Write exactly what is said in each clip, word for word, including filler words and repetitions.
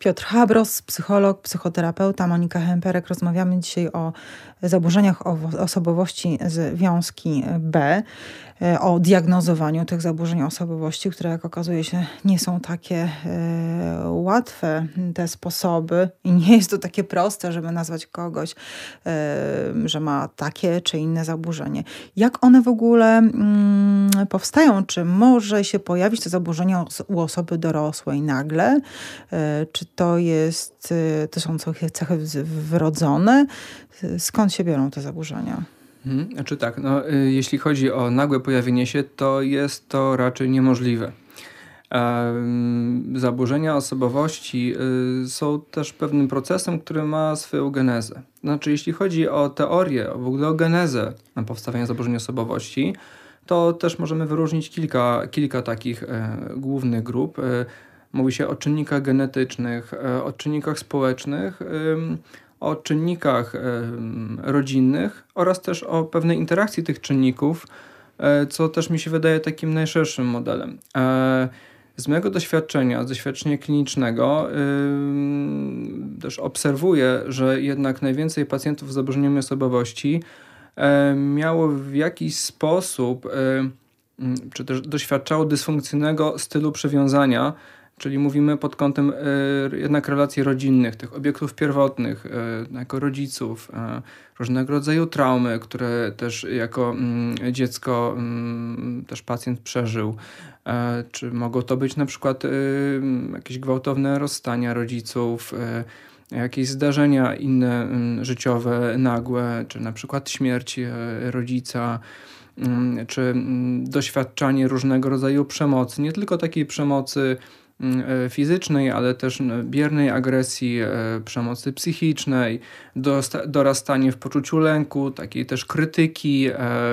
Piotr Habros, psycholog, psychoterapeuta, Monika Hemperek. Rozmawiamy dzisiaj o zaburzeniach osobowości związki B, o diagnozowaniu tych zaburzeń osobowości, które jak okazuje się nie są takie e, łatwe, te sposoby i nie jest to takie proste, żeby nazwać kogoś, e, że ma takie czy inne zaburzenie. Jak one w ogóle mm, powstają? Czy może się pojawić to zaburzenie u osoby dorosłej nagle? E, czy to jest, to są cechy, cechy wrodzone? Skąd się biorą te zaburzenia? Hmm, znaczy tak, no, y, jeśli chodzi o nagłe pojawienie się, to jest to raczej niemożliwe. E, zaburzenia osobowości y, są też pewnym procesem, który ma swoją genezę. Znaczy, jeśli chodzi o teorię, w ogóle o genezę powstawania zaburzeń osobowości, to też możemy wyróżnić kilka, kilka takich e, głównych grup. E, mówi się o czynnikach genetycznych, e, o czynnikach społecznych, e, o czynnikach e, rodzinnych oraz też o pewnej interakcji tych czynników, e, co też mi się wydaje takim najszerszym modelem. E, z mojego doświadczenia, z doświadczenia klinicznego e, też obserwuję, że jednak najwięcej pacjentów z zaburzeniami osobowości e, miało w jakiś sposób, e, czy też doświadczało dysfunkcyjnego stylu przywiązania, czyli mówimy pod kątem y, jednak relacji rodzinnych, tych obiektów pierwotnych, y, jako rodziców, y, różnego rodzaju traumy, które też jako y, dziecko y, też pacjent przeżył. Y, czy mogą to być na przykład y, jakieś gwałtowne rozstania rodziców, y, jakieś zdarzenia inne y, życiowe, nagłe, czy na przykład śmierć y, rodzica, y, czy y, doświadczanie różnego rodzaju przemocy, nie tylko takiej przemocy fizycznej, ale też biernej agresji, przemocy psychicznej, dorastanie w poczuciu lęku, takiej też krytyki,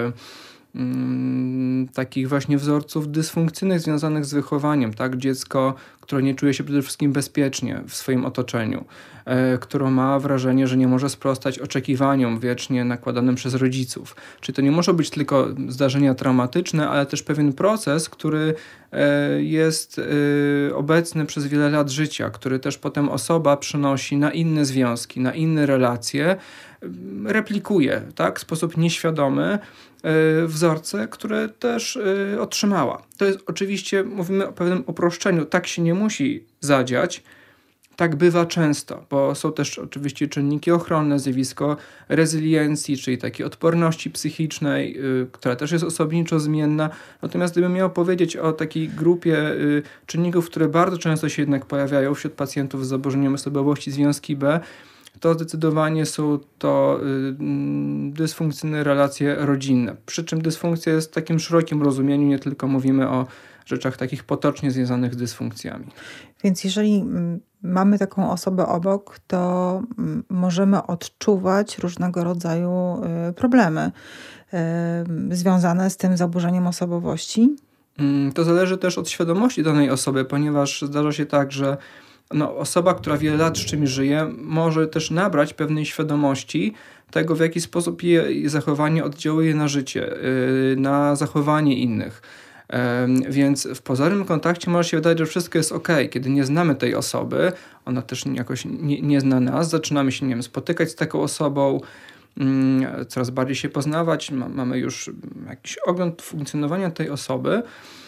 takich właśnie wzorców dysfunkcyjnych związanych z wychowaniem, tak? Dziecko, które nie czuje się przede wszystkim bezpiecznie w swoim otoczeniu, e, które ma wrażenie, że nie może sprostać oczekiwaniom wiecznie nakładanym przez rodziców. Czyli to nie może być tylko zdarzenia traumatyczne, ale też pewien proces, który e, jest e, obecny przez wiele lat życia, który też potem osoba przynosi na inne związki, na inne relacje, replikuje, tak, w sposób nieświadomy wzorce, które też otrzymała. To jest oczywiście, mówimy o pewnym uproszczeniu, tak się nie musi zadziać, tak bywa często, bo są też oczywiście czynniki ochronne, zjawisko rezyliencji, czyli takiej odporności psychicznej, yy, która też jest osobniczo zmienna. Natomiast gdybym miał powiedzieć o takiej grupie yy, czynników, które bardzo często się jednak pojawiają wśród pacjentów z zaburzeniem osobowości związki B, to zdecydowanie są to y, dysfunkcyjne relacje rodzinne. Przy czym dysfunkcja jest w takim szerokim rozumieniu, nie tylko mówimy o rzeczach takich potocznie związanych z dysfunkcjami. Więc jeżeli mamy taką osobę obok, to możemy odczuwać różnego rodzaju problemy y, związane z tym zaburzeniem osobowości? To zależy też od świadomości danej osoby, ponieważ zdarza się tak, że no, osoba, która wiele lat z czymś żyje, może też nabrać pewnej świadomości tego, w jaki sposób jej zachowanie oddziałuje na życie, yy, na zachowanie innych. Yy, więc w pozornym kontakcie może się wydawać, że wszystko jest ok. Kiedy nie znamy tej osoby, ona też jakoś nie, nie zna nas, zaczynamy się, nie wiem, spotykać z taką osobą, yy, coraz bardziej się poznawać, ma, mamy już jakiś ogląd funkcjonowania tej osoby,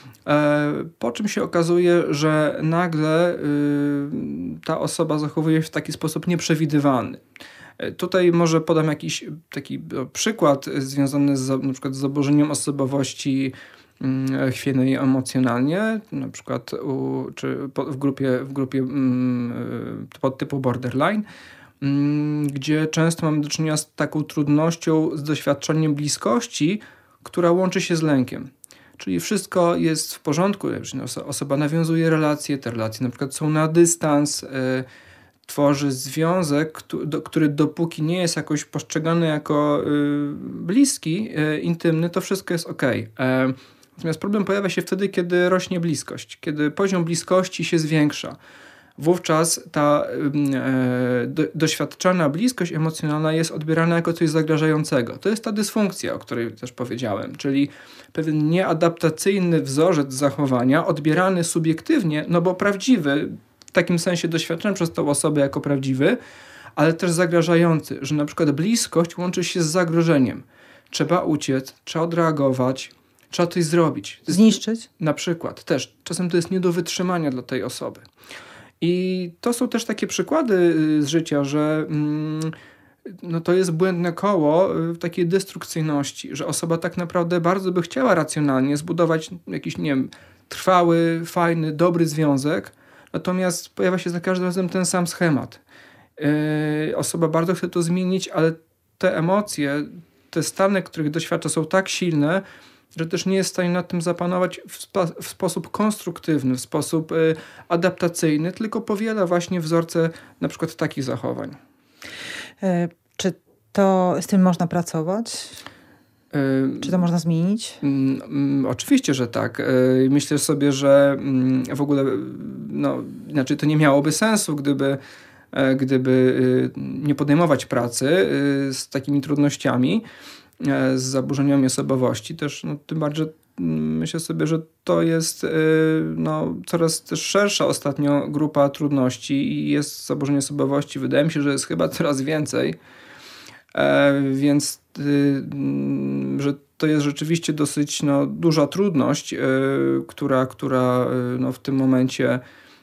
po czym się okazuje, że nagle ta osoba zachowuje się w taki sposób nieprzewidywalny. Tutaj może podam jakiś taki przykład związany z, na przykład z zaburzeniem osobowości chwiejnej emocjonalnie, na przykład u, czy w grupie, w grupie podtypu borderline, gdzie często mamy do czynienia z taką trudnością z doświadczeniem bliskości, która łączy się z lękiem. Czyli wszystko jest w porządku, osoba nawiązuje relacje, te relacje na przykład są na dystans, y, tworzy związek, który dopóki nie jest jakoś postrzegany jako y, bliski, y, intymny, to wszystko jest ok. Y, natomiast problem pojawia się wtedy, kiedy rośnie bliskość, kiedy poziom bliskości się zwiększa. Wówczas ta e, do, doświadczana bliskość emocjonalna jest odbierana jako coś zagrażającego. To jest ta dysfunkcja, o której też powiedziałem, czyli pewien nieadaptacyjny wzorzec zachowania odbierany subiektywnie, no bo prawdziwy takim sensie doświadczony przez tą osobę jako prawdziwy, ale też zagrażający, że na przykład bliskość łączy się z zagrożeniem. Trzeba uciec, trzeba odreagować, trzeba coś zrobić. Zniszczyć? Na przykład też. Czasem to jest nie do wytrzymania dla tej osoby. I to są też takie przykłady z życia, że mm, no to jest błędne koło takiej destrukcyjności, że osoba tak naprawdę bardzo by chciała racjonalnie zbudować jakiś, nie wiem, trwały, fajny, dobry związek, natomiast pojawia się za każdym razem ten sam schemat. Yy, osoba bardzo chce to zmienić, ale te emocje, te stany, których doświadcza, są tak silne, że też nie jest w stanie nad tym zapanować w, spa- w sposób konstruktywny, w sposób y, adaptacyjny, tylko powiela właśnie wzorce na przykład takich zachowań. Y, czy to z tym można pracować? Y, czy to można zmienić? Y, y, oczywiście, że tak. Y, myślę sobie, że y, w ogóle no, inaczej to nie miałoby sensu, gdyby, y, gdyby y, nie podejmować pracy y, z takimi trudnościami, z zaburzeniami osobowości. Też, no, tym bardziej myślę sobie, że to jest no, coraz też szersza ostatnio grupa trudności i jest zaburzenie osobowości. Wydaje mi się, że jest chyba coraz więcej. E, więc y, że to jest rzeczywiście dosyć no, duża trudność, y, która, która y, no, w tym momencie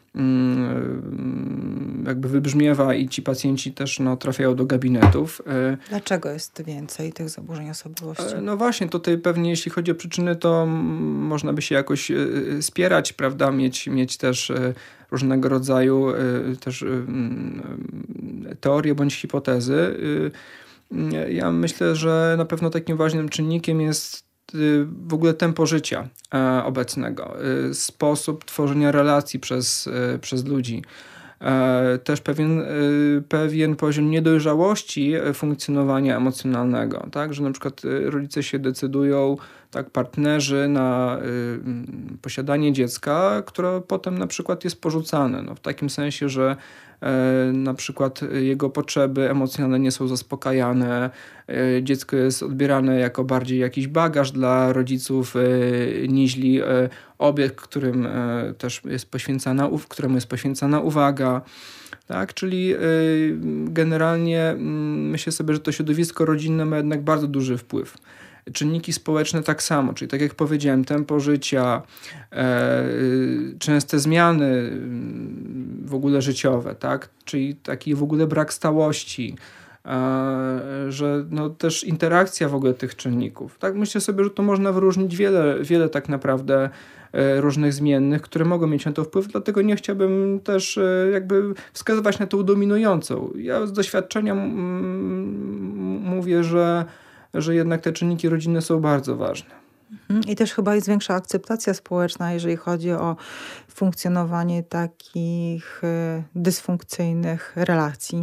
jakby wybrzmiewa i ci pacjenci też no, trafiają do gabinetów. Dlaczego jest więcej tych zaburzeń osobowości? No właśnie, tutaj pewnie jeśli chodzi o przyczyny, to można by się jakoś spierać, prawda, mieć, mieć też różnego rodzaju też teorie bądź hipotezy. Ja myślę, że na pewno takim ważnym czynnikiem jest w ogóle tempo życia e, obecnego, e, sposób tworzenia relacji przez, e, przez ludzi. E, też pewien, e, pewien poziom niedojrzałości funkcjonowania emocjonalnego, tak? Że na przykład rodzice się decydują, tak, partnerzy na e, posiadanie dziecka, które potem na przykład jest porzucane. No, w takim sensie, że e, na przykład jego potrzeby emocjonalne nie są zaspokajane, e, dziecko jest odbierane jako bardziej jakiś bagaż dla rodziców e, niźli e, obiekt, którym e, też jest poświęcana, któremu jest poświęcana uwaga. Tak? Czyli e, generalnie m, myślę sobie, że to środowisko rodzinne ma jednak bardzo duży wpływ. Czynniki społeczne tak samo, czyli tak jak powiedziałem, tempo życia, e, częste zmiany w ogóle życiowe, tak? Czyli taki w ogóle brak stałości, e, że no też interakcja w ogóle tych czynników. Tak? Myślę sobie, że tu można wyróżnić wiele, wiele tak naprawdę e, różnych zmiennych, które mogą mieć na to wpływ, dlatego nie chciałbym też e, jakby wskazywać na tą dominującą. Ja z doświadczenia m- mówię, że że jednak te czynniki rodzinne są bardzo ważne. I też chyba jest większa akceptacja społeczna, jeżeli chodzi o funkcjonowanie takich dysfunkcyjnych relacji.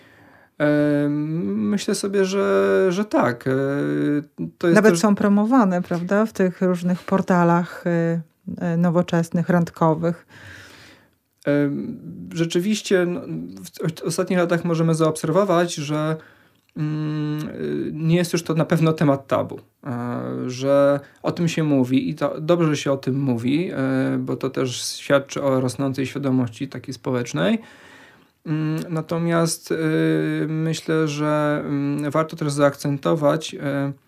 Myślę sobie, że, że tak. To jest Nawet też... są promowane, prawda, w tych różnych portalach nowoczesnych, randkowych. Rzeczywiście no, w ostatnich latach możemy zaobserwować, że nie jest już to na pewno temat tabu, że o tym się mówi i to dobrze, że się o tym mówi, bo to też świadczy o rosnącej świadomości takiej społecznej. Natomiast myślę, że warto też zaakcentować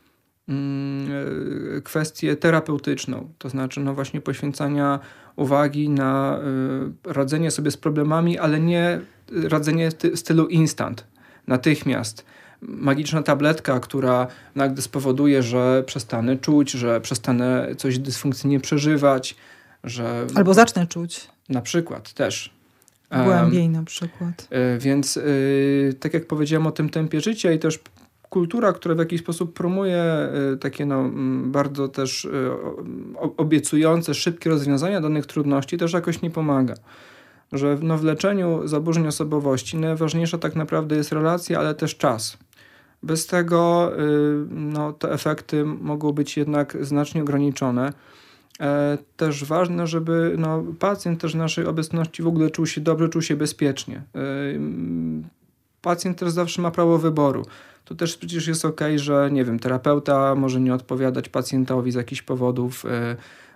kwestię terapeutyczną, to znaczy no właśnie poświęcania uwagi na radzenie sobie z problemami, ale nie radzenie w stylu instant, natychmiast. Magiczna tabletka, która nagle spowoduje, że przestanę czuć, że przestanę coś dysfunkcyjnie przeżywać, że... Albo zacznę czuć. Na przykład też. Głębiej um, na przykład. Więc yy, tak jak powiedziałem o tym tempie życia i też kultura, która w jakiś sposób promuje yy, takie no, bardzo też yy, obiecujące, szybkie rozwiązania danych trudności, też jakoś nie pomaga. Że no, w leczeniu zaburzeń osobowości najważniejsza tak naprawdę jest relacja, ale też czas. Bez tego no, te efekty mogą być jednak znacznie ograniczone. E, też ważne, żeby no, pacjent też w naszej obecności w ogóle czuł się dobrze, czuł się bezpiecznie. E, pacjent też zawsze ma prawo wyboru. To też przecież jest okej, że nie wiem, terapeuta może nie odpowiadać pacjentowi z jakichś powodów, e,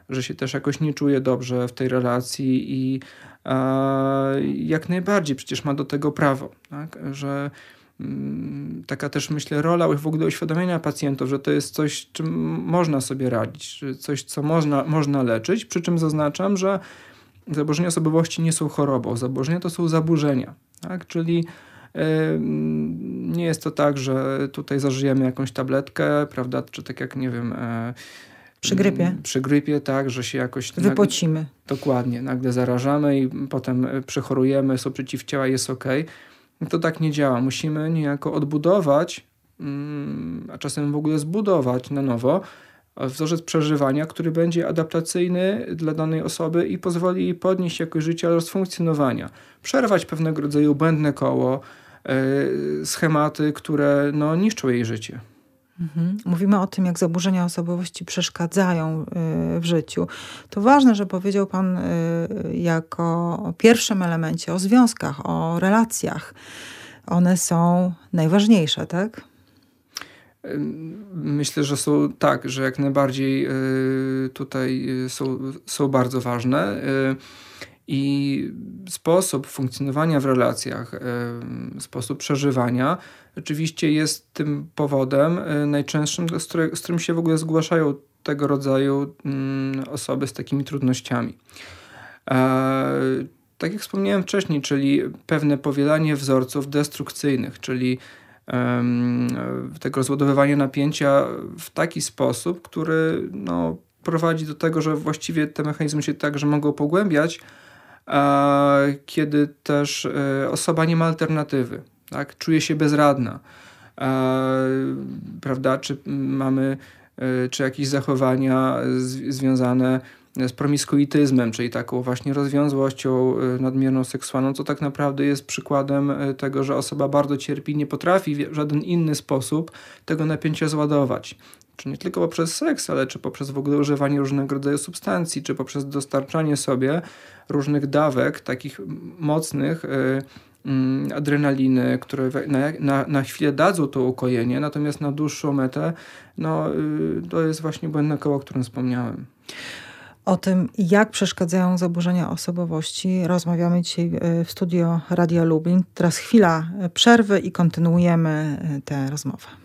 że się też jakoś nie czuje dobrze w tej relacji i jak najbardziej przecież ma do tego prawo, tak? Że taka też, myślę, rola w ogóle uświadomienia pacjentów, że to jest coś, czym można sobie radzić, że coś, co można, można leczyć, przy czym zaznaczam, że zaburzenia osobowości nie są chorobą. Zaburzenia to są zaburzenia, tak? Czyli yy, nie jest to tak, że tutaj zażyjemy jakąś tabletkę, prawda, czy tak jak, nie wiem... Yy, Przy grypie. Przy grypie, tak, że się jakoś... Wypocimy. Nagle, dokładnie, nagle zarażamy i potem przechorujemy, są przeciwciała, jest okej. To tak nie działa. Musimy niejako odbudować, a czasem w ogóle zbudować na nowo wzorzec przeżywania, który będzie adaptacyjny dla danej osoby i pozwoli jej podnieść jakość życia oraz funkcjonowania. Przerwać pewnego rodzaju błędne koło, yy, schematy, które no, niszczą jej życie. Mhm. Mówimy o tym, jak zaburzenia osobowości przeszkadzają w życiu. To ważne, że powiedział pan jako o pierwszym elemencie o związkach, o relacjach. One są najważniejsze, tak? Myślę, że są tak, że jak najbardziej tutaj są, są bardzo ważne. I sposób funkcjonowania w relacjach, sposób przeżywania oczywiście jest tym powodem najczęstszym, z, który, z którym się w ogóle zgłaszają tego rodzaju osoby z takimi trudnościami. Tak jak wspomniałem wcześniej, czyli pewne powielanie wzorców destrukcyjnych, czyli tego rozładowywania napięcia w taki sposób, który no, prowadzi do tego, że właściwie te mechanizmy się także mogą pogłębiać, kiedy też osoba nie ma alternatywy, tak? Czuje się bezradna, prawda? Czy mamy czy jakieś zachowania z, związane z promiskuityzmem, czyli taką właśnie rozwiązłością nadmierną seksualną, co tak naprawdę jest przykładem tego, że osoba bardzo cierpi, nie potrafi w żaden inny sposób tego napięcia zładować. Czy nie tylko poprzez seks, ale czy poprzez w ogóle używanie różnego rodzaju substancji, czy poprzez dostarczanie sobie różnych dawek, takich mocnych yy, adrenaliny, które na, na, na chwilę dadzą to ukojenie, natomiast na dłuższą metę no, yy, to jest właśnie błędne koło, o którym wspomniałem. O tym, jak przeszkadzają zaburzenia osobowości, rozmawiamy dzisiaj w studio Radia Lublin. Teraz chwila przerwy i kontynuujemy tę rozmowę.